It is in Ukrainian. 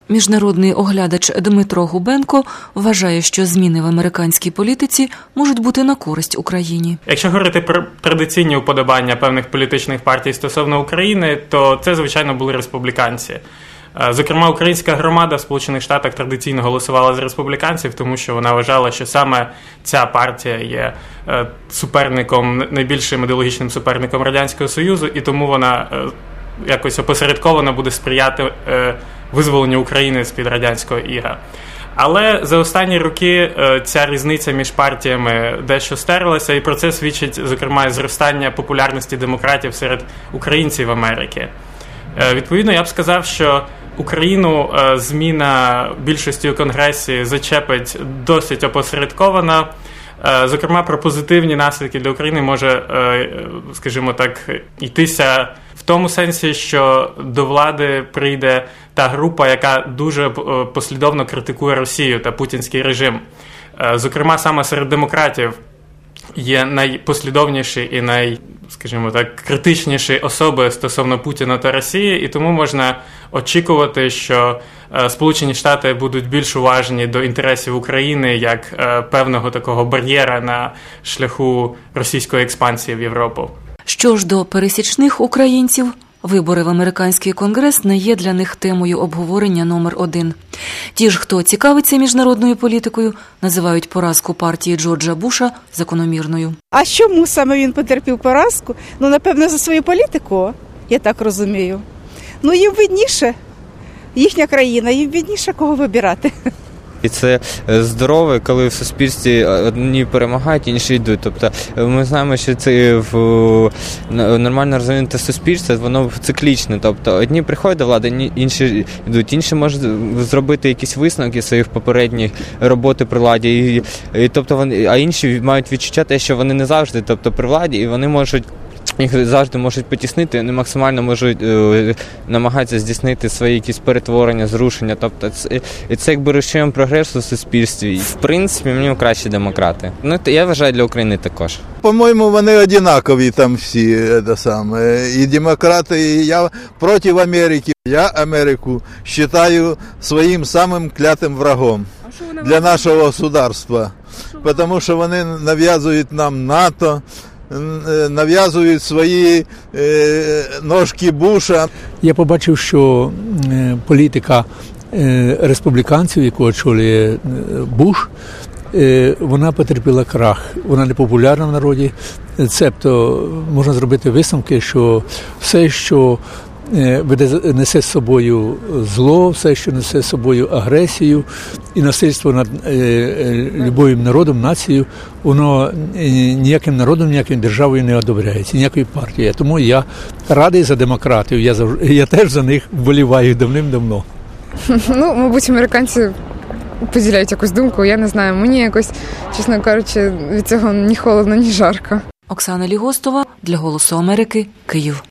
Міжнародний оглядач Дмитро Губенко вважає, що зміни в американській політиці можуть бути на користь Україні. Якщо говорити про традиційні уподобання певних політичних партій стосовно України, то це, звичайно, були республіканці. Зокрема, українська громада в Сполучених Штатах традиційно голосувала за республіканців, тому що вона вважала, що саме ця партія є суперником, найбільшим ідеологічним суперником Радянського Союзу, і тому вона якось опосередковано буде сприяти визволенню України з-під радянського іга. Але за останні роки ця різниця між партіями дещо стерлася, і про це свідчить, зокрема, зростання популярності демократів серед українців Америки. Відповідно, я б сказав, що Україну зміна більшості у Конгресі зачепить досить опосередковано. Зокрема, про позитивні наслідки для України може, скажімо так, йтися в тому сенсі, що до влади прийде та група, яка дуже послідовно критикує Росію та путінський режим. Зокрема, саме серед демократів є найпослідовніші і скажімо так, критичніші особи стосовно Путіна та Росії, і тому можна очікувати, що Сполучені Штати будуть більш уважні до інтересів України як певного такого бар'єра на шляху російської експансії в Європу. Що ж до пересічних українців, вибори в американський конгрес не є для них темою обговорення номер 1. Ті ж, хто цікавиться міжнародною політикою, називають поразку партії Джорджа Буша закономірною. А чому саме він потерпів поразку? Напевно, за свою політику, я так розумію. Їм видніше, їхня країна, їм видніше, кого вибирати. І це здорове, коли в суспільстві одні перемагають, інші йдуть. Тобто ми знаємо, що це в нормально розвинуте суспільство, воно циклічне. Тобто одні приходять до влади, інші йдуть. Інші можуть зробити якісь висновки своїх попередніх роботи при владі. А інші мають відчуття, що вони не завжди при владі, і вони можуть їх завжди можуть потіснити, вони максимально можуть намагатися здійснити свої якісь перетворення, зрушення. Тобто це якби рушієм прогресу в суспільстві. В принципі, мені краще демократи. Я вважаю, для України також. По-моєму, вони однакові там всі. І демократи, і я проти Америки. Я Америку вважаю своїм самим клятим врагом для нашого государства. Тому що вони нав'язують нам НАТО, нав'язують свої ножки Буша. Я побачив, що політика республіканців, яку очолює Буш, вона потерпіла крах. Вона не популярна в народі. Цебто можна зробити висновки, що все, що несе з собою зло, все, що несе з собою агресію і насильство над любим народом, нацією, воно ніяким народом, ніякою державою не одобряється, ніякою партією. Тому я радий за демократів, я теж за них вболіваю давним-давно. Мабуть, американці поділяють якусь думку, я не знаю, мені якось, чесно кажучи, від цього ні холодно, ні жарко. Оксана Лігостова для «Голосу Америки», Київ.